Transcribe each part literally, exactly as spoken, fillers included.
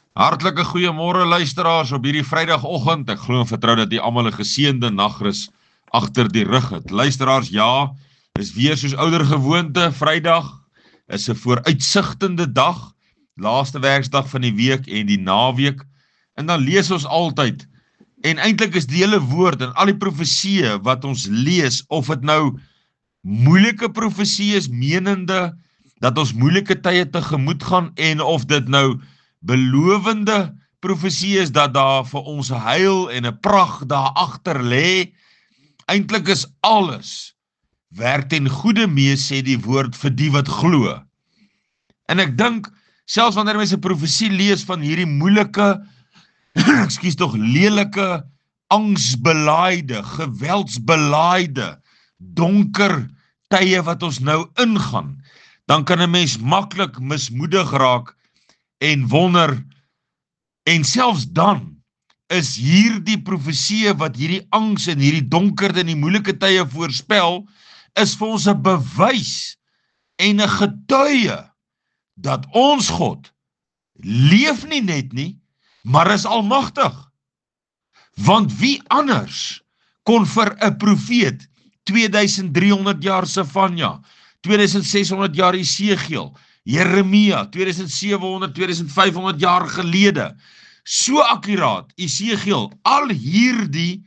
Hartlike goeiemôre luisteraars op hierdie Vrydagoggend. Ek glo en vertrou dat jy almal 'n geseënde nagrus agter die rug het. Luisteraars, ja, is weer soos ouer gewoonte, Vrydag is 'n vooruitsigtende dag, laaste werksdag van die week en die naweek. En dan lees ons altyd, en eintlik is die hele woord en al die profesieë wat ons lees, of het nou moeilike profesie is, menende dat ons moeilike tye tegemoet gaan, en of dit nou belovende profesie is dat daar vir ons 'n heil en 'n pragt daar agter lê. Eintlik is alles werk ten goeie mee, sê die woord, vir die wat glo. En ek dink, selfs wanneer mense 'n profesie lees van hierdie moeilike, ekskuus tog, lelike, angsbelaaide, geweldsbelaaide, donker tye wat ons nou ingaan, dan kan 'n mens maklik mismoedig raak en wonder, en selfs dan is hierdie profesie wat hierdie angs en hierdie donkerte en die moeilike tye voorspel, is vir ons 'n bewys en 'n getuie dat ons God leef nie net nie, maar is almagtig. Want wie anders kon vir 'n profeet twee duisend drie honderd jaar Sefanja, twee duisend ses honderd jaar Esegiel, Jeremia, twee duisend sewe honderd, twee duisend vyf honderd jaar gelede, so akkuraat, Esegiel, al hierdie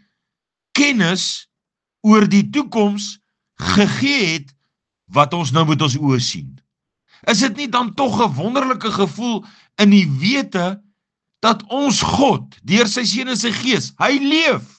kennis oor die toekoms gegee het, wat ons nou met ons oë sien? Is dit nie dan tog 'n wonderlike gevoel in die wete, dat ons God, deur sy Seun en sy Gees, hy leef?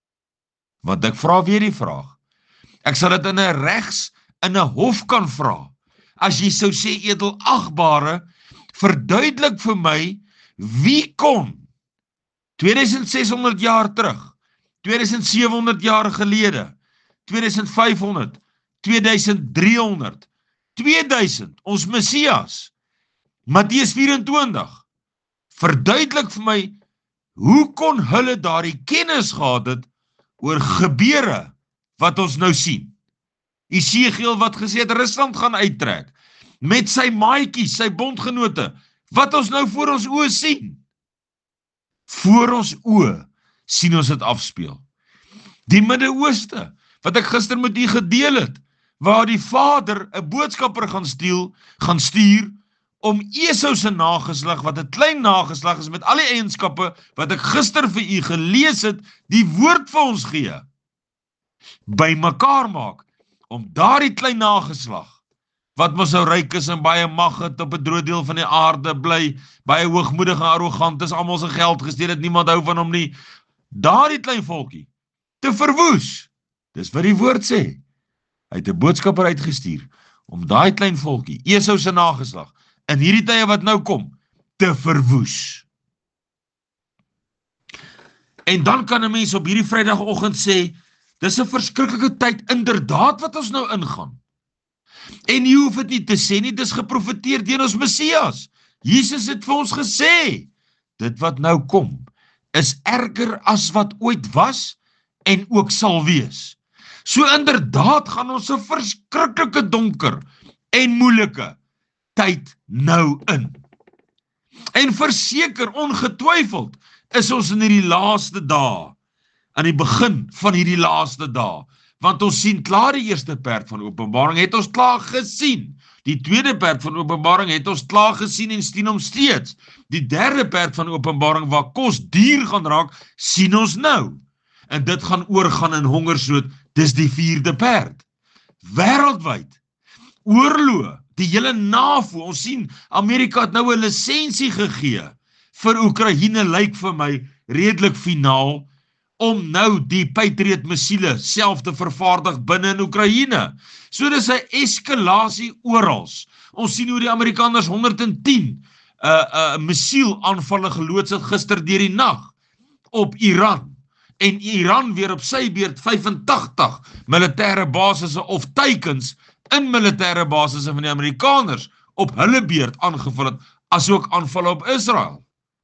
Want ek vra weer die vraag, ek sal dit in 'n regs, in 'n hof kan vra, as jy sou sê, edelagbare, verduidelik vir my, wie kon twee duisend ses honderd jaar terug, twee duisend sewe honderd jaar gelede, twee duisend vyf honderd, twee duisend drie honderd, twee duisend, ons Messias, Matteus vyf en twintig, verduidelik vir my, hoe kon hulle daardie kennis gehad het oor gebeure wat ons nou sien? Esegiel wat gesê het, Rusland gaan uittrek, met sy maatjies, sy bondgenote, wat ons nou voor ons oë sien. Voor ons oë sien ons dit afspeel. Die Midde-Ooste, wat ek gister met u gedeel het, waar die vader 'n boodskapper gaan stuur, gaan stuur, om Esau se nageslag, wat 'n klein nageslag is, met al die eienskappe, wat ek gister vir u gelees het, die woord vir ons gee, by mekaar maak, om daardie klein nageslag, wat mos nou ryk is en baie mag het, op 'n droë deel van die aarde bly, baie hoogmoedig en arrogant is, almal se geld gesteel het, niemand hou van hom nie, daardie klein volkie, te verwoes. Dis wat die woord sê. Hy het 'n boodskapper uitgestuur, om daai klein volkie, Esau se nageslag, in hierdie tye wat nou kom, te verwoes. En dan kan 'n mens op hierdie Vrydagoggend sê, dis 'n verskriklike tyd inderdaad wat ons nou ingaan. En jy hoef dit nie te sê nie, dis geprofeteer deur ons Messias. Jesus het vir ons gesê, dit wat nou kom, is erger as wat ooit was, en ook sal wees. So inderdaad gaan ons 'n verskriklike donker, en moeilike tyd nou in. En verseker, ongetwyfeld, is ons in hierdie laaste dae, aan die begin van hierdie laaste dae, want ons sien klaar die eerste perd van Openbaring, het ons klaar gesien, die tweede perd van Openbaring het ons klaar gesien en sien hom steeds, die derde perd van Openbaring, waar kos duur gaan raak, sien ons nou, en dit gaan oorgaan in hongersnood, dis die vierde perd, wêreldwyd, oorlog, die hele NAVO, ons sien, Amerika het nou 'n lisensie gegee, vir Oekraïne lyk vir my, redelik finaal, om nou die Patriot missiele self te vervaardig binne in Oekraïne. So dis 'n eskalasie orals. Ons sien hoe die Amerikaners honderd en tien uh, uh, missielaanvalle geloods het gister deur die nag op Iran. En Iran weer op sy beurt vyf en tagtig militêre basisse of teikens in militêre basisse van die Amerikaners op hulle beurt aangeval het, asook aanvalle op Israel.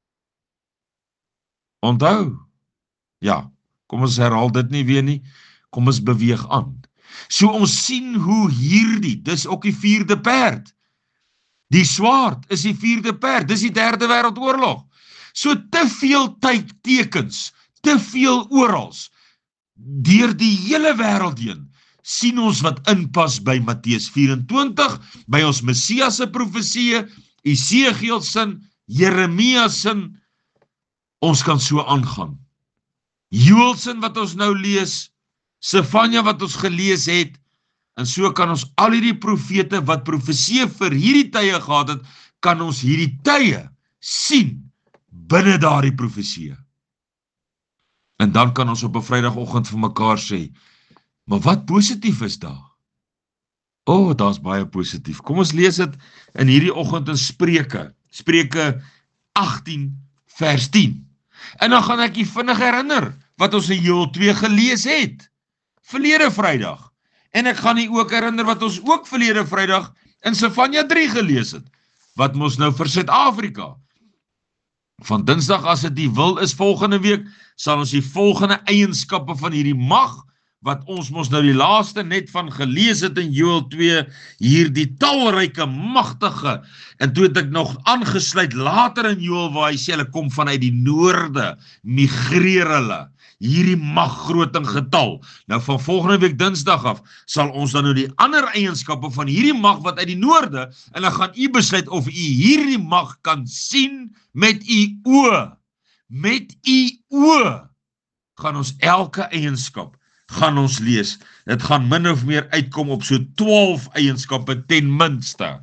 Onthou, ja, kom ons herhaal dit nie weer nie, kom ons beweeg aan. So ons sien hoe hierdie, dis ook die vierde perd, die swaard is die vierde perd, dis die derde wêreldoorlog. So te veel tyd tekens, te veel orals, deur die hele wêreld heen, sien ons wat inpas by Matteus vyf-en-twintig, by ons Messias se profeseë, Esegiel sin, Jeremia sin, ons kan so aangaan. Joël sin wat ons nou lees, Sefanja wat ons gelees het, en so kan ons al hierdie profete wat profeseë vir hierdie tye gehad het, kan ons hierdie tye sien binne daardie profeseë. En dan kan ons op 'n Vrydagoggend vir mekaar sê, maar wat positief is daar? O, oh, daar's baie positief. Kom ons lees dit in hierdie oggend in Spreuke, Spreuke agtien vers tien. En dan gaan ek jy vinnig herinner wat ons in Joël twee gelees het, verlede Vrydag. En ek gaan jy ook herinner wat ons ook verlede Vrydag in Sefanja drie gelees het, wat ons nou vir Suid-Afrika. Van Dinsdag, as dit die wil is volgende week, sal ons die volgende eienskappe van hierdie mag, wat ons mos nou die laaste net van gelees het in Joël twee, hier die talryke, magtige, en toe het ek nog aangesluit later in Joël, waar hy sê, hulle kom vanuit die noorde, migreer hulle, hierdie mag groot in getal. Nou van volgende week Dinsdag af, sal ons dan nou die ander eienskappe van hierdie mag wat uit die noorde, en dan gaan u besluit of u hierdie mag kan sien met u oë. Met u oë gaan ons elke eienskap gaan ons lees. Dit gaan min of meer uitkom op so twaalf eienskappe ten minste.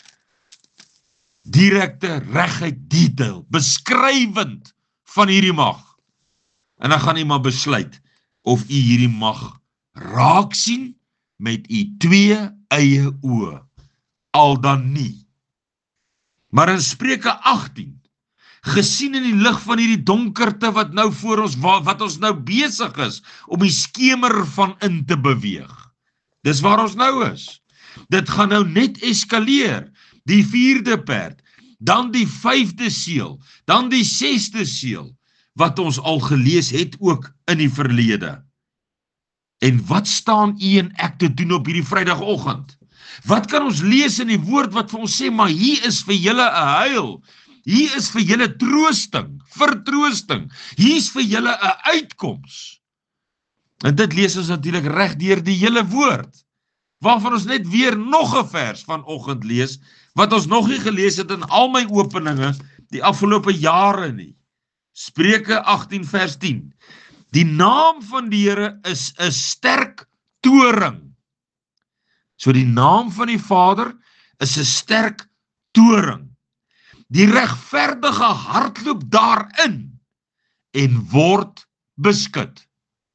Direkte, reguit detail, beskrywend van hierdie mag. En dan gaan jy maar besluit of u hierdie mag raak sien met u twee eie oë, al dan nie. Maar in Spreuke agtien, gesien in die lig van hierdie donkerte wat nou voor ons, wat ons nou besig is, om die skemer van in te beweeg. Dis waar ons nou is. Dit gaan nou net eskaleer. Die vierde perd, dan die vyfde seël, dan die sesde seël, wat ons al gelees het ook in die verlede. En wat staan u en ek te doen op hierdie Vrydagoggend? Wat kan ons lees in die woord wat vir ons sê, maar hier is vir julle 'n heil, hier is vir julle troosting, vertroosting, hier is vir julle 'n uitkoms. En dit lees ons natuurlik reg deur die hele woord, waarvan ons net weer nog 'n vers vanoggend lees, wat ons nog nie gelees het in al my openinge die afgelope jare nie. Spreuke agtien vers tien. Die naam van die Here is 'n sterk toring. So die naam van die Vader is 'n sterk toring. Die regverdige hardloop daarin en word beskud.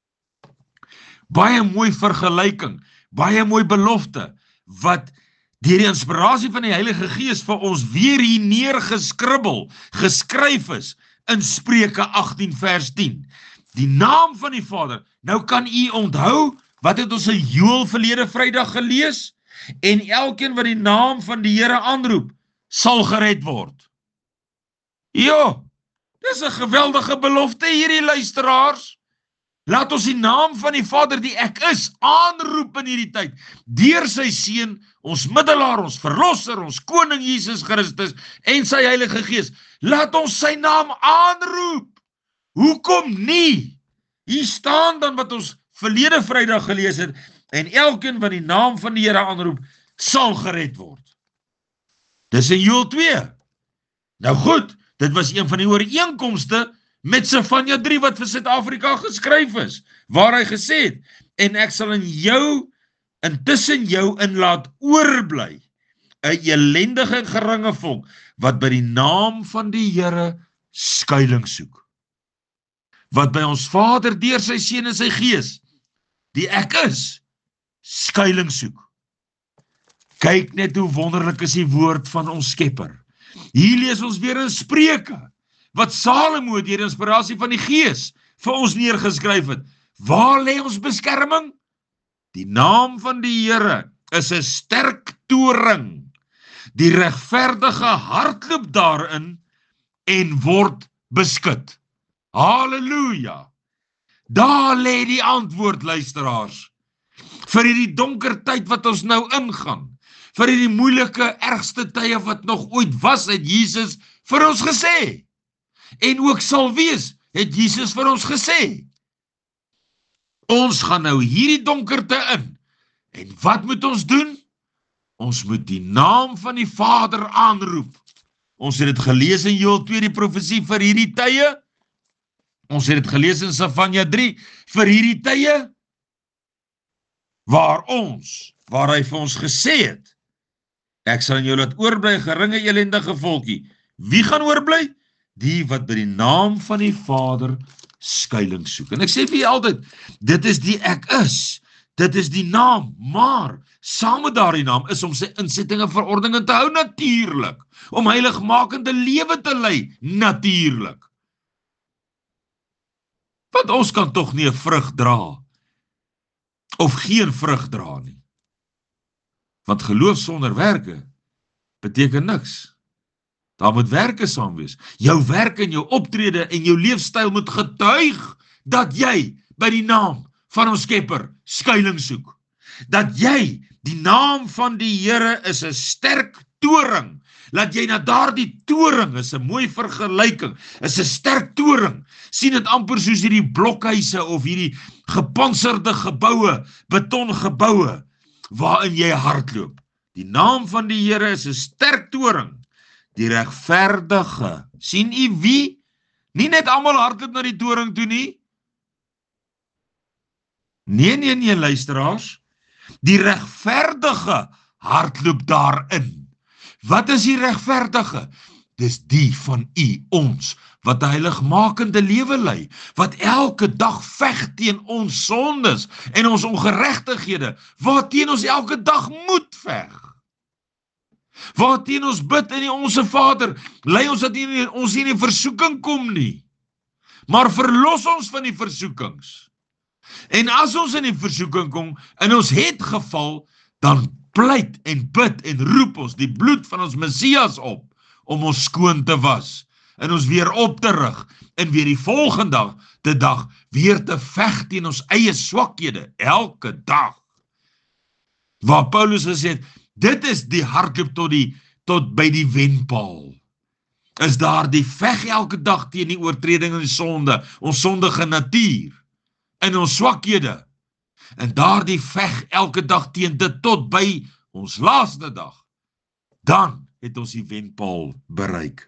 Baie mooi vergelyking, baie mooi belofte, wat deur die inspirasie van die Heilige Gees vir ons weer hier neergeskribbel, geskryf is, in Spreuke agtien vers tien. Die naam van die Vader, nou kan u onthou, wat het ons in Joël verlede Vrydag gelees? En elkeen wat die naam van die Here aanroep, sal gered word. Ja, dis 'n geweldige belofte hierdie luisteraars. Laat ons die naam van die Vader die ek is, aanroep in hierdie tyd, deur sy seun, ons middelaar, ons verlosser, ons koning Jesus Christus, en sy Heilige Gees. Laat ons sy naam aanroep. Hoekom nie? Hier staan dan wat ons verlede Vrydag gelees het, en elkeen wat die naam van die Here aanroep, sal gered word. Dis in Joël twee. Nou goed, dit was een van die ooreenkomste met Sefanja drie wat vir Suid-Afrika geskryf is, waar hy gesê het, en ek sal in jou, intussen jou in laat oorbly, 'n elendige en geringe volk, wat by die naam van die Here skuilings soek. Wat by ons Vader deur sy Seun en sy Gees, die ek is, skuilings soek. Kyk net hoe wonderlik is die woord van ons Skepper. Hier lees ons weer in Spreuke, wat Salomo deur inspirasie van die Gees vir ons neergeskryf het. Waar lê ons beskerming? Die naam van die Here is 'n sterk toring. Die regverdige hardloop daarin en word beskud. Halleluja! Daar lê die antwoord, luisteraars. Vir hierdie donker tyd wat ons nou ingaan, vir hierdie moeilike, ergste tye wat nog ooit was, het Jesus vir ons gesê. en ook sal wees, het Jesus vir ons gesê. Ons gaan nou hierdie donkerte in, en wat moet ons doen? Ons moet die naam van die Vader aanroep. Ons het dit gelees in Joël twee, die profesie vir hierdie tye. Ons het dit gelees in Sefanja drie, vir hierdie tye, waar ons, waar hy vir ons gesê het, ek sal in jou laat oorbly, geringe elendige volkie. Wie gaan oorbly? Die wat by die naam van die Vader skuiling soek. En ek sê vir jy altyd, dit is die ek is, dit is die naam, maar saam met daardie naam is om sy insettinge verordeninge te hou natuurlik, om heiligmakende lewe te lei natuurlik. Want ons kan tog nie 'n vrug dra, of geen vrug dra nie. Want geloof sonder werke beteken niks. Daar moet werke saam wees. Jou werke en jou optrede en jou leefstyl moet getuig dat jy by die naam van ons Skepper skuiling soek. Dat jy, die naam van die Here is 'n sterk toring. Laat jy na daardie toring, is 'n mooi vergelyking, is 'n sterk toring. Sien dit amper soos hierdie blokhuise of hierdie gepantserde geboue, betongebouwe, waarin jy hardloop. Die naam van die Here is 'n sterk toring. Die regverdige. Sien u wie? Nie net almal hardloop na die toring toe nie. Nee, nee, nee, luisteraars. Die regverdige hardloop daarin. Wat is die regverdige? Dis die van u, ons, wat 'n heiligmakende lewe lei, wat elke dag veg teen ons sondes en ons ongeregtighede, waarteen ons elke dag moet veg. Waarteen ons bid in die Onse Vader, lei ons dat nie, ons nie in die versoeking kom nie, maar verlos ons van die versoekings. En as ons in die versoeking kom, en ons het geval, dan pleit en bid en roep ons die bloed van ons Messias op, om ons skoon te was, en ons weer op te rig, en weer die volgende dag, te dag, weer te veg teen ons eie swakhede, elke dag. Waar Paulus gesê het, dit is die hardloop tot, die, tot by die wenpaal. Is daar die veg elke dag teen die oortreding en sonde, ons sondige natuur, en ons swakhede, en daar die veg elke dag teen dit tot by ons laaste dag, dan het ons die wenpaal bereik.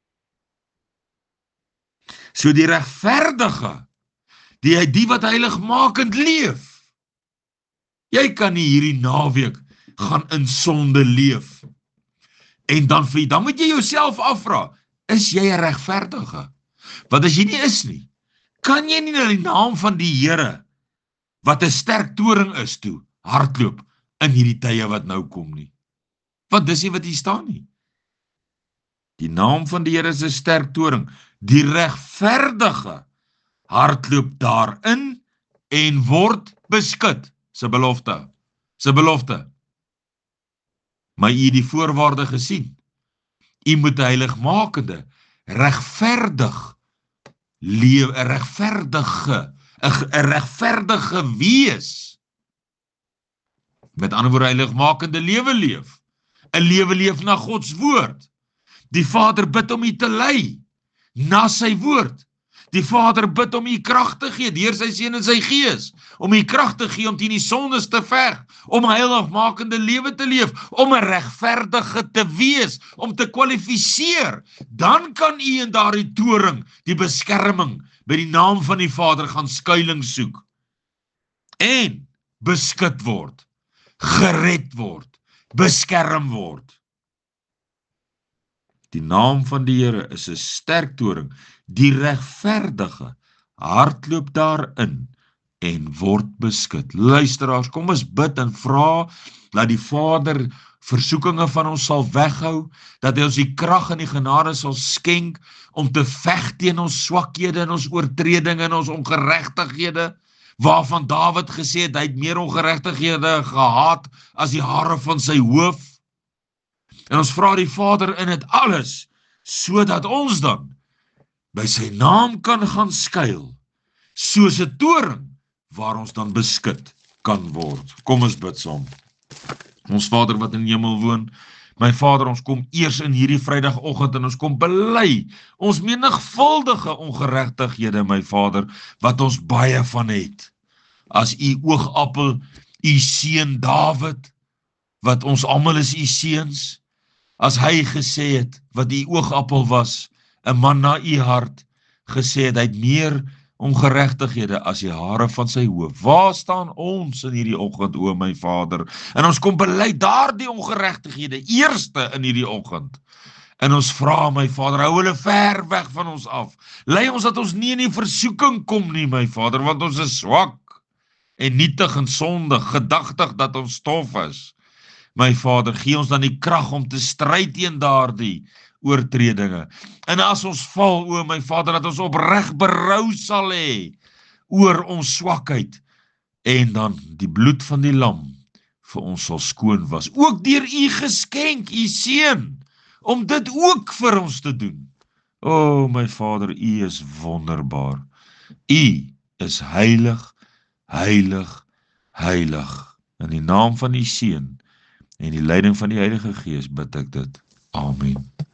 So die regverdige, die, die wat heiligmakend leef, jy kan nie hierdie naweek gaan in sonde leef, en dan, dan moet jy jouself afvra, is jy 'n regverdige? Want as jy nie is nie, kan jy nie na die naam van die Here, wat 'n sterk toring is toe, hardloop in hierdie tye wat nou kom nie. Want dis nie wat hier staan nie. Die naam van die Here is 'n sterk toring. Die regverdige hardloop daarin en word beskud. Sy belofte. Sy belofte. Maar u die voorwaarde gesien. U moet 'n heiligmakende, regverdig leef, 'n regverdige, 'n regverdige wees. Met ander woorde, heiligmakende lewe leef. 'n Lewe leef na Gods woord. Die Vader bid om u te lei na sy woord. Die Vader bid om u krag te gee deur sy Seun en sy Gees, om u krag te gee om teen die sondes te veg, om 'n heiligmakende lewe te leef, om 'n regverdige te wees, om te kwalifiseer. Dan kan u in daardie toring die beskerming by die naam van die Vader gaan skuiling soek en beskud word, gered word, beskerm word. Die naam van die Here is 'n sterk toring. Die regverdige hardloop daarin en word beskud. Luisteraars, kom ons bid en vra dat die Vader versoekinge van ons sal weghou, dat hy ons die krag en die genade sal skenk om te veg teen ons swakhede en ons oortredinge en ons ongeregtighede, waarvan Dawid gesê het, hy het meer ongeregtighede gehaat as die hare van sy hoof. En ons vra die Vader in dit alles, sodat ons dan by sy naam kan gaan skuil, soos 'n toring, waar ons dan beskud kan word. Kom ons bid saam. Ons Vader wat in die hemel woon, My Vader, ons kom eers in hierdie Vrydagoggend en ons kom bely ons menigvuldige ongeregtighede, my Vader, wat ons baie van het. As u oogappel, u seun Dawid, wat ons almal is u seuns, as hy gesê het, wat u oogappel was, 'n man na u hart, gesê het, hy het meer ongeregtighede as die hare van sy hoof. Waar staan ons in hierdie oggend, o my Vader? En ons kom bely daardie ongeregtighede eerste in hierdie oggend. En ons vra, my Vader, hou hulle ver weg van ons af. Lei ons dat ons nie in die versoeking kom nie, my Vader, want ons is swak en nietig en sondig, gedagtig dat ons stof is. My Vader, gee ons dan die krag om te stry teen daardie oortredinge. En as ons val, o my Vader, dat ons opreg berou sal hê oor ons swakheid, en dan die bloed van die lam vir ons sal skoon was, ook deur u geskenk, u seun, om dit ook vir ons te doen. O my Vader, u is wonderbaar. U is heilig, heilig, heilig. In die naam van die Seun en die leiding van die Heilige Gees bid ek dit. Amen.